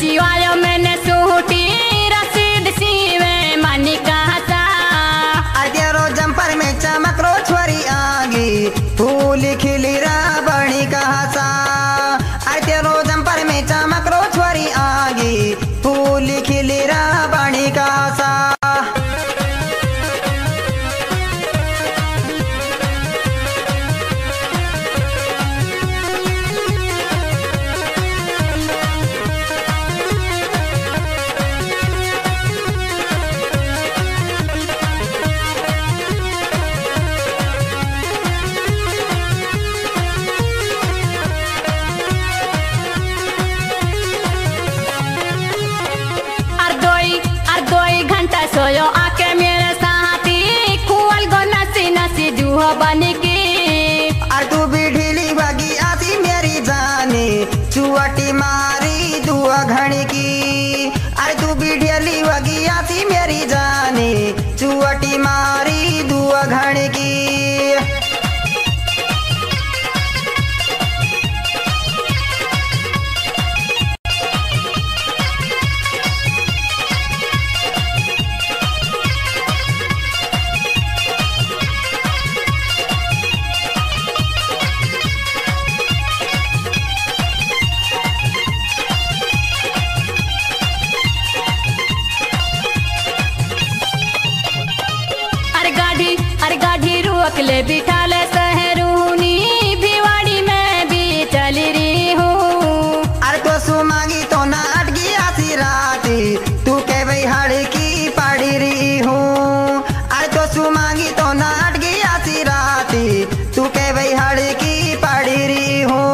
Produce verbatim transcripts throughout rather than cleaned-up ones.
सिवायो मैंने सूटी रसीद सीवे मानी कहा सा। तेरो जंपर में चमक रो छोरी आगी फूल खिली रा बड़ी कहा सा। तेरो जंपर में चमक रो छोरी आगी फूल खिली रा बड़ी कहा सा। सोयो आके मेरे साथी कुआल गो नसी नसी जूहो बनी की। और तू भी ढीली भगी आती मेरी जानी चुअटी मारी दुआ घड़ी की। अरे तू भी ढीली भगी आती मेरी जानी चुअटी मारी दुआ घड़ी की। अरे गाड़ी रुक ले बिठा ले शहरूनी भिवाड़ी में भी चली रही हूँ। अरे तो सुमांगी तो ना अटकी आसी राती तू के भाई हड़ की पड़ी रही हूँ। अरे तो सुमांगी तो ना अटकी आसी राती तू के भाई हड़ की पड़ी रही हूँ।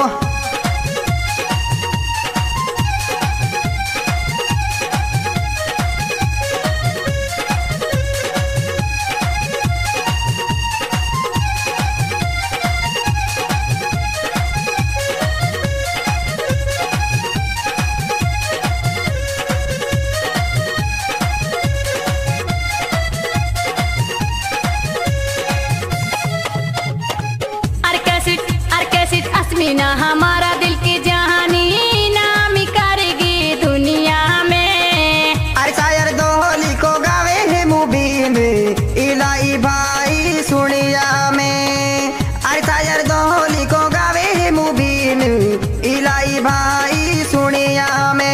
अस्मिना हमारा दिल की जहानी नाम करेगी दुनिया में। अरे शायर दोहली को गावे है मुबीन इलाई भाई सुनिया में। अरे शायर दोहली को गावे है मुबीन इलाई भाई सुनिया में।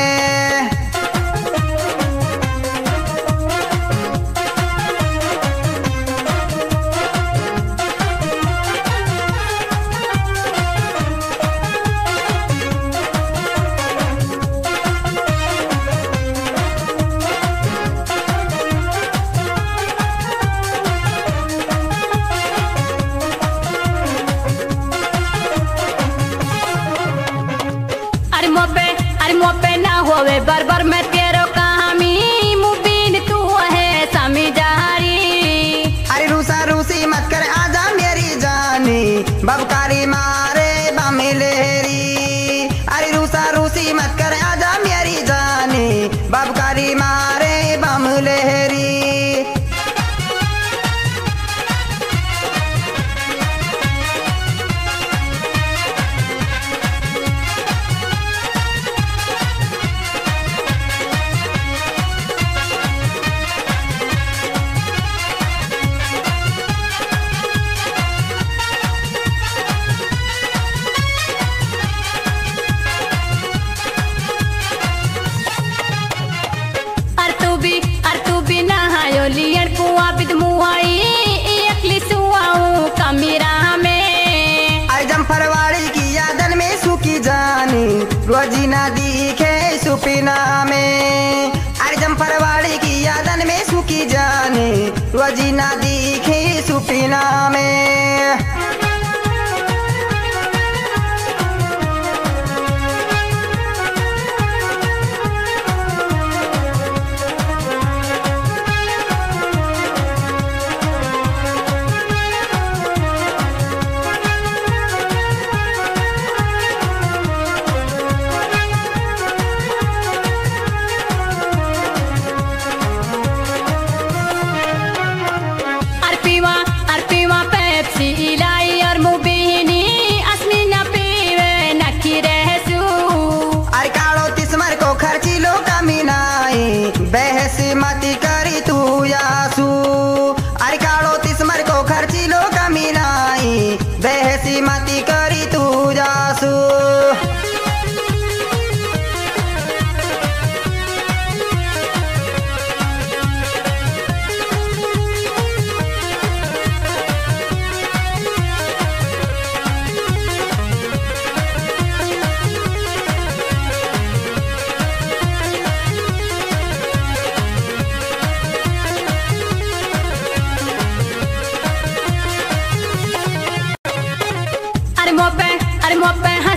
अरे मोपे ना होवे बरबर में तेरो कहानी मुबीन तू है समी जहारी। अरे रूसा रूसी मत कर आजा मेरी जानी बबकारी मारे बमिलेरी। अरे रूसा रूसी मत कर आजा मेरी जानी बबकारी मारे बमिलेरी। लियन कुआ बिद मुआई एकली सुआऊं कमीरा में। आई जमफरवाड़ी की यादन में सुखी जानी रोजी ना दिखे सुपिना में। अरे जमफरवाड़ी की यादन में सुखी जानी रोजी ना दिखे सुपिना में। अरपीवा अरपीवा पे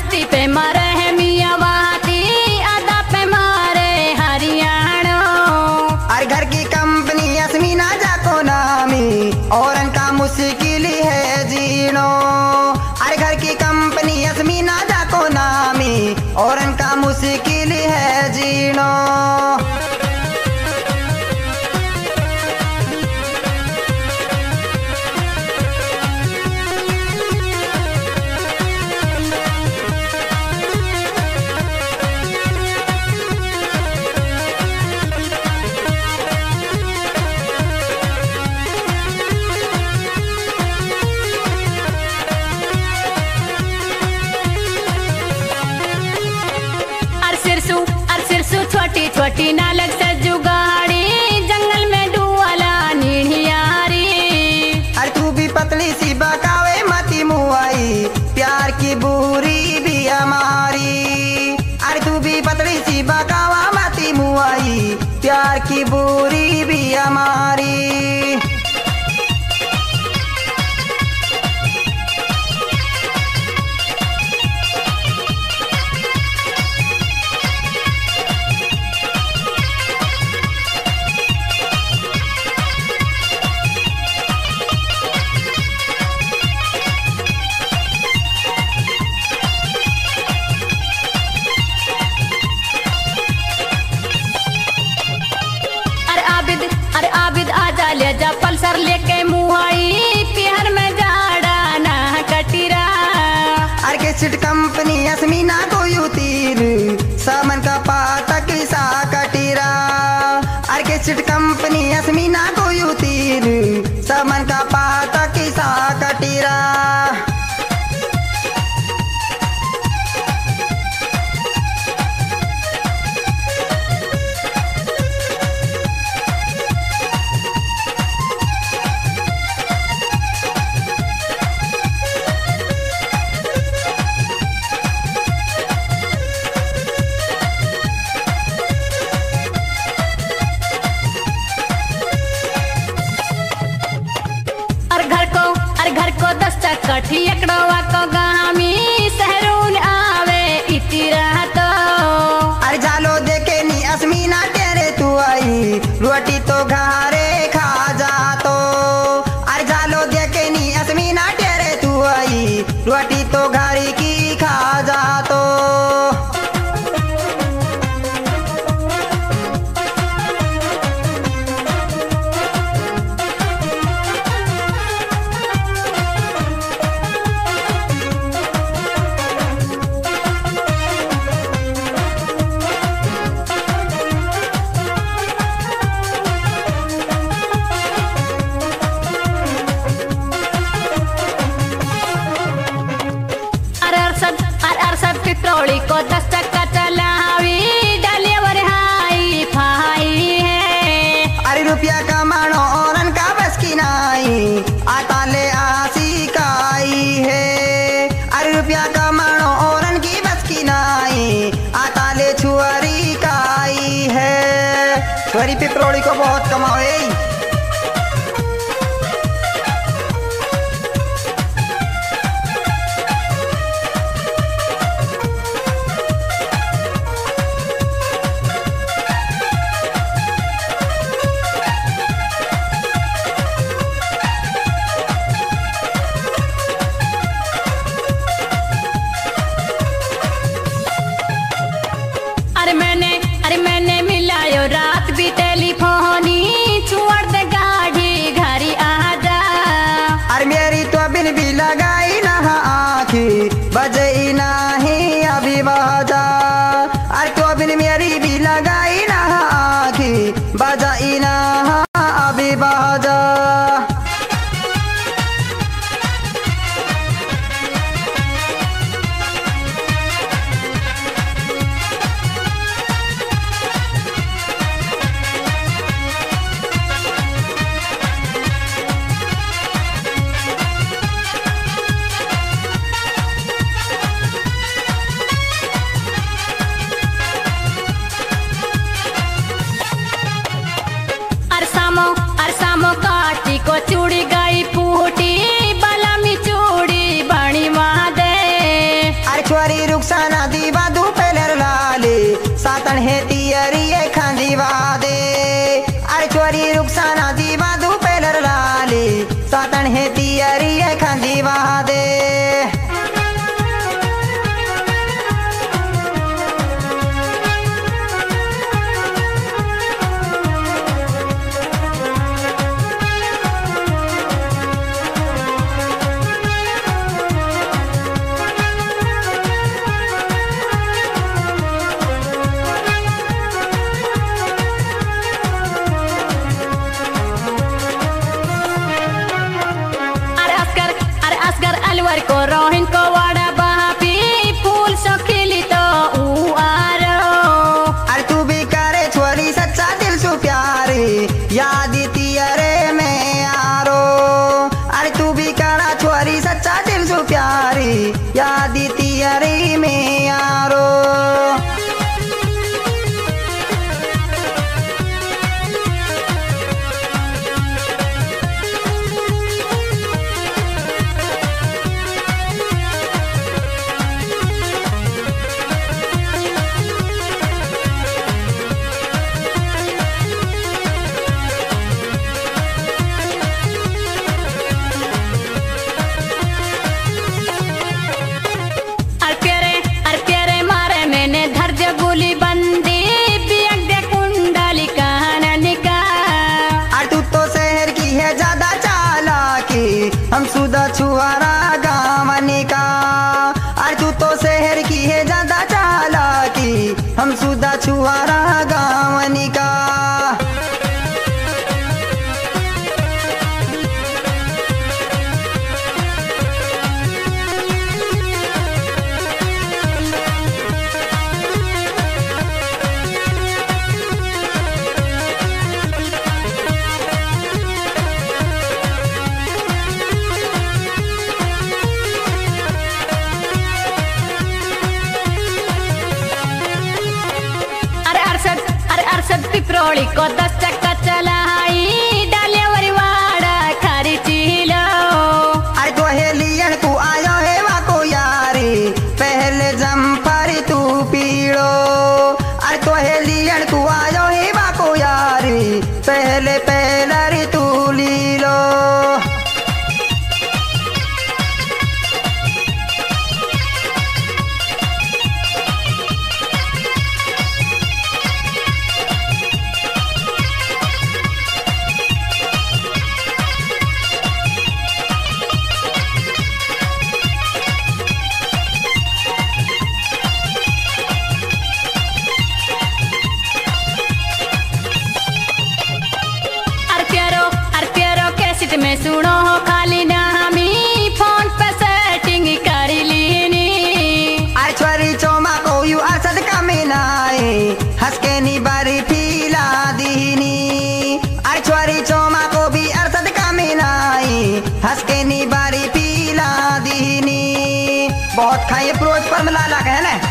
मस्ती पे मारे है मियाँ वाती, अदा पे मारे हरियाणा। अरे घर की कंपनी अस्मीना जाको नामी, और इनका मुश्किल है जीनो। अरे घर की कंपनी अस्मीना जाको नामी, और इनका मुश्किल है जीनो। छोटी छोटी नालक से जुगाड़ी, जंगल में डुआला नीढ़ियारी। अरे तू भी पतली सी बकावे मती मुआई, प्यार की बुरी भी हमारी। अरे तू भी पतली सी बकावा मती मुआई, प्यार की बुरी भी हमारी। अरे आबिद आजा ले जा पल्सर लेके मुहाई, पिहर में जाड़ा ना कटीरा। अरे के सीट कंपनी अस्मीना को यू तीर, सामन का पातक सा कटीरा। अरे के सीट कंपनी अस्मीना को यू तीर, सामन का पातक सा कटीरा। कठी एकड़वा को गामी, सहरून आवे इतिरा तो। अरे जालो देखे नी अस्मीना तेरे तू आई, रोटी तो घरे खा जा तो। अरे जालो देखे नी अस्मीना तेरे तू आई, रोटी तो घर की खा जा तो। पित्रोली को दस टक्का चलावी, डालिवर हाई फाई है। अरे रुपया कमानो और इनका बस की नाई, आता ले आसी काई है। अरे रुपया कमानो और इनकी बस की नाई, आता ले छुआरी काई है। छुआरी पित्रोली को बहुत कमाओ। अरे मैंने अरे मैंने मिलायो रात भी टेलीफोनी, छुआ रुखसाना दीवा दू पेलर लाले सातन है तियरी खांदी वादे अरे चोरी रुखसाना दीवा दू पेलर लाले सातन है तियरी खांदी वादे अलवर को रोहिन को वाड़ा बहापी फूल सखिली तो ऊ आरो अरे तू भी करे छोरी सच्चा दिल सु प्यारे याद तियरे में आरो अरे तू भी करा छोरी सच्चा दिल सु प्यारे याद तियरे में आरो हम सुधा छुआरा गावनी का अरे तू तो शहर की है ज्यादा चालाकी हम सुधा छुआरा गावनी का पिपरोली को दस चक्का चलाई डाले वरिवाड़ा खारी चिलो अरे तो हेलियन को आयो है वा को यारी पहले जम्पर तू पीड़ो अरे तो हेलियन को आयो है वा को यारी पहले पहलर तू ली लो में सुनो हो खाली नामी फोन पे सेटिंग कर लीनी आई छोरी चोमा को यू असद का मिनाए हंस के नी बारी फीला दीनी आई छोरी चोमा को भी अरसद का मिनाए हंस के नी बारी फीला दीनी बहुत खाए प्रोज पर मिला लगा है ना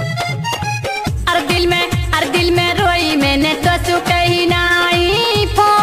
दिल में रोई मैंने तो सु कही नाई।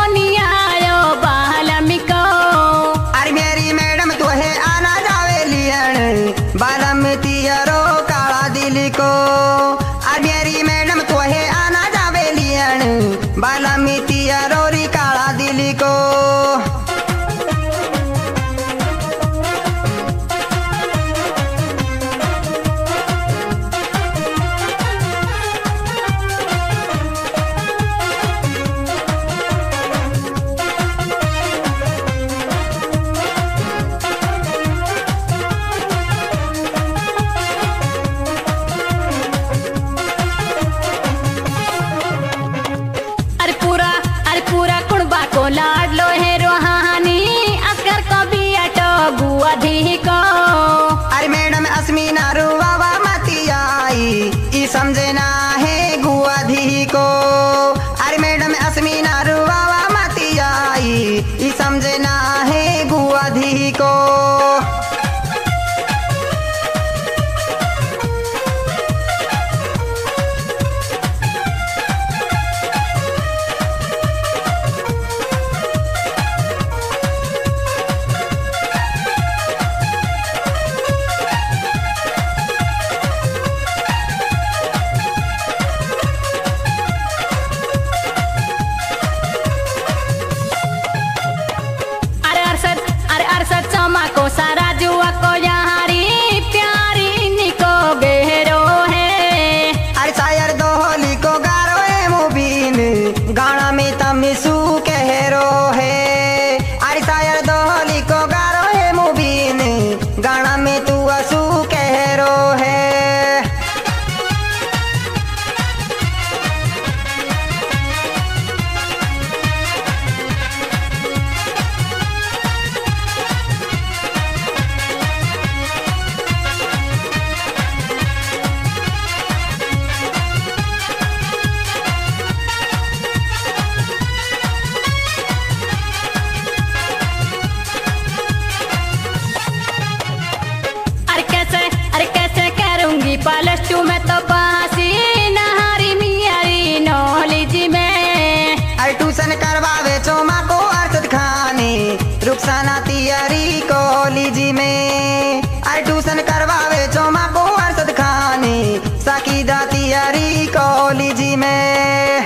ट्यूशन करवावे चोमा को अरसद खाने रुखसाना तियरी कॉलेज में। अरे ट्यूशन करवावे चोमा को अरसद खाने साकिदा तियरी कॉलेज में।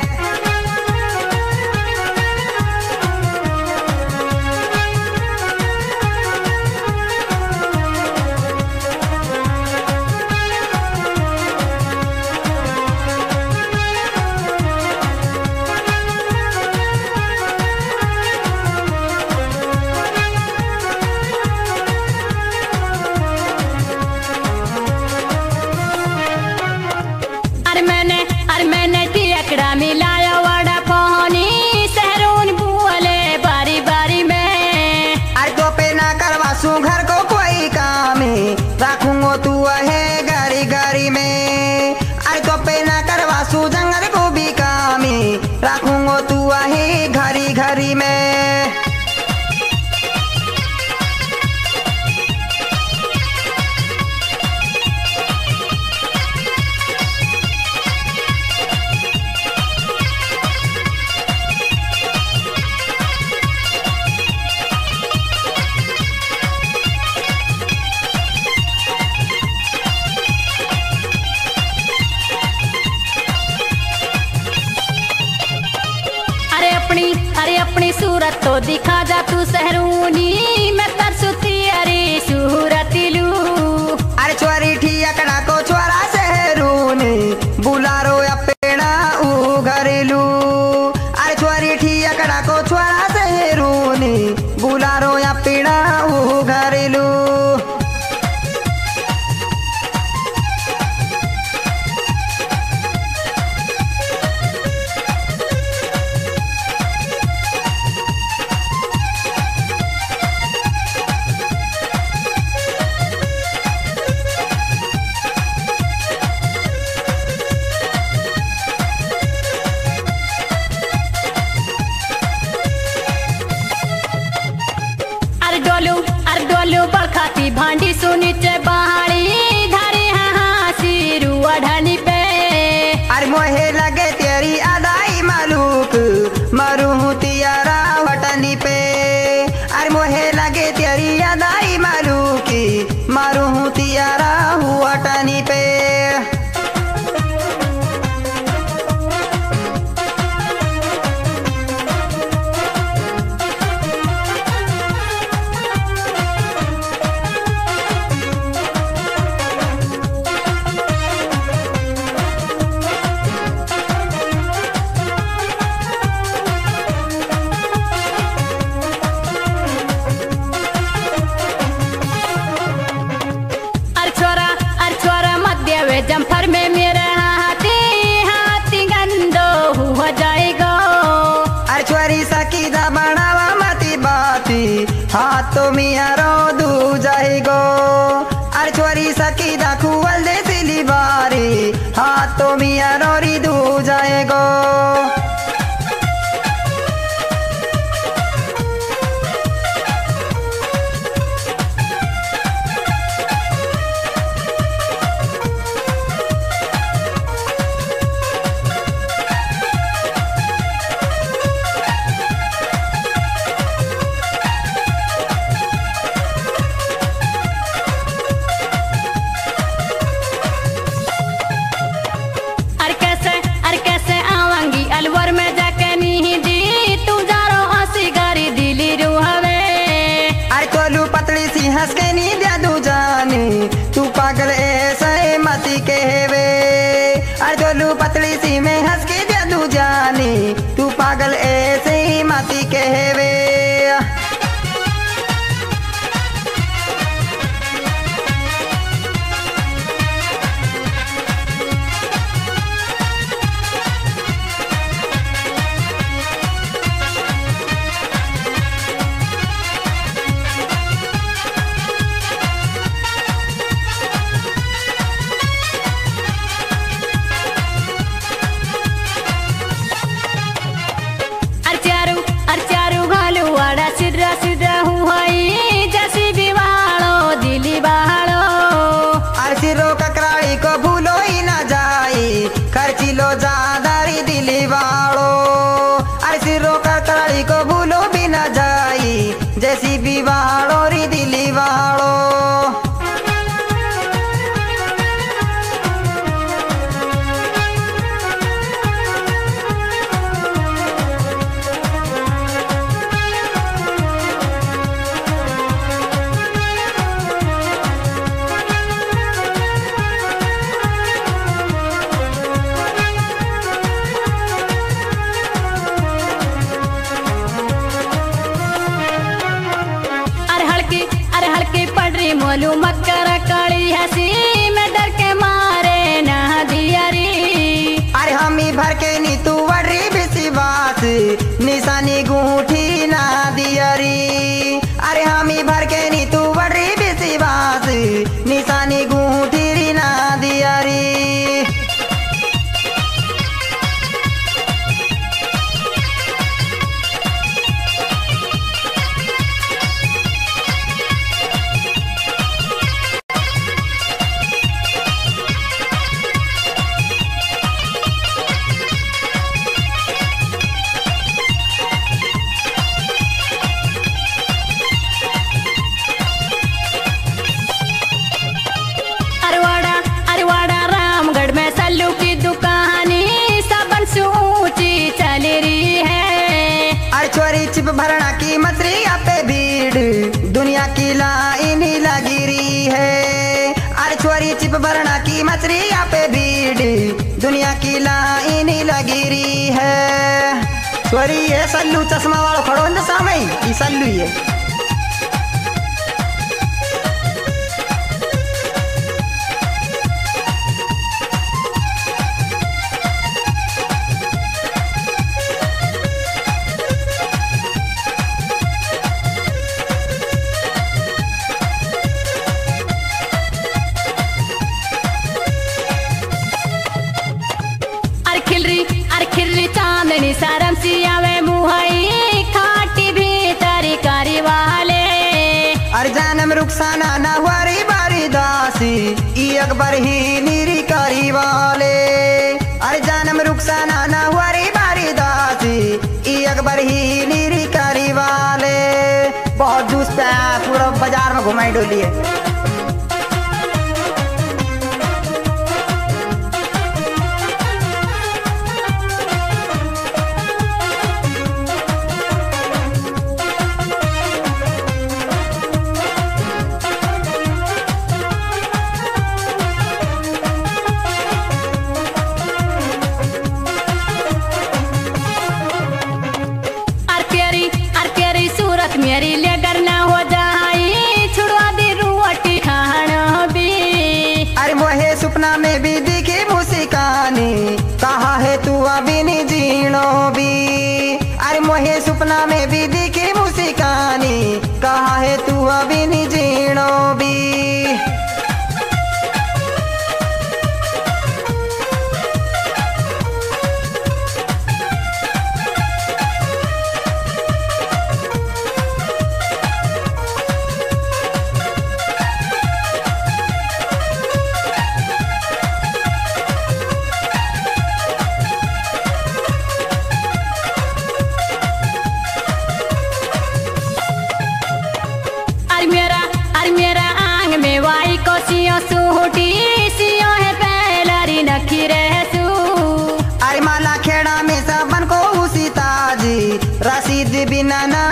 मिलाया वड़ा पानी सहरून बुअले बारी बारी में। अरे तो पे ना करवासू घर को कोई काम रखूंगो तू है घरी घरी में। अरे तो पे ना करवासू जंगल को भी काम रखूंगो तू है घरी घरी में। अरे अपनी सूरत तो दिखा जा तू सहरूनी मैं तरसुती अरे सूरती लू। अरे चोरी ठियकड़ा को छोरा सहरूनी बुलारो या पेड़ा ऊ घरेलू। अरे चोरी ठियकड़ा को छोरा सहरूनी बुलारो या पेड़ा ऊ घरेलू। बड़खाती भांडी सुनी चे बहाड़ी धारी हाँ सिरू अढ़नी पे। अरे मोहे लगे तेरी अदाई मालूक मरू तियारा वटनी पे। अरे मोहे लगे तेरी अदाई मालूकी मरू तियारा वटनी पे। जम्फर में मेरे हाथी हाथी गंदो हुआ जाएगा। अरे चोरी सकीदा बनावा मती बाती हाथों मिया रो दू जाएगो। अरे चोरी सकीदा खुवल दे सिली बारी हाथों मिया रोरी दू जाएगो। अलवर में जाके नहीं दी तू जारो हंसी गारी दिली रूहवे। अरे कोलू पतली सी हंस के नी दे दू जानी तू पागल ऐसे मती कहवे। अरे कोलू पतली सी में हंस के दे दू जानी तू पागल ऐसे मती कहवे। कर कराड़ी को भूलो भी न जाई, जैसी भी वाड़ो री दिली वाड़ो। मोलू मक्कर कड़ी हसी में डर के मारे ना दियारी। अरे हमी भर के नी तू वरी विश्वास, निशानी गूठी ना दियारी। अरे हमी भर के नी तू वरी विश्वास, निशानी गूठी ना दियारी। चिप भरना की मछलियाँ पे भीड़, दुनिया की लाइन लगी रही है। अरे छोरी चिप भरना की मछलियाँ पे भीड़, दुनिया की लाइन लगी रही है। छोरी ये सल्लू चश्मा वालों खड़ो न सामने, ये सल्लू ये चांदनी सरम सियावे मुहई खाटी भीतरी करी वाले। अरे जानम रुखसाना ना हुआरी बारी दासी, ई अकबर ही नीरी करी वाले। अरे जानम रुखसाना ना हुआरी बारी दासी, ई अकबर ही नीरी करी वाले। बहुत जूस पे पूरा बाजार में घुमाई डोलिए। मेरी लेकर ना हो जाई, छुड़वा दी रोटी खाना भी। अरे मोहे सपना में भी दिखी मुस्कानी, कहा है तू अभी नहीं जीनो भी। अरे मोहे सपना में भी दिखी मुस्कानी, कहा है तू अभी नहीं जीनो भी। सूटी सियो है पहलारी नखी रहसू। अरे माला खेड़ा में सबन को उसी ताजी, रसीद बिना ना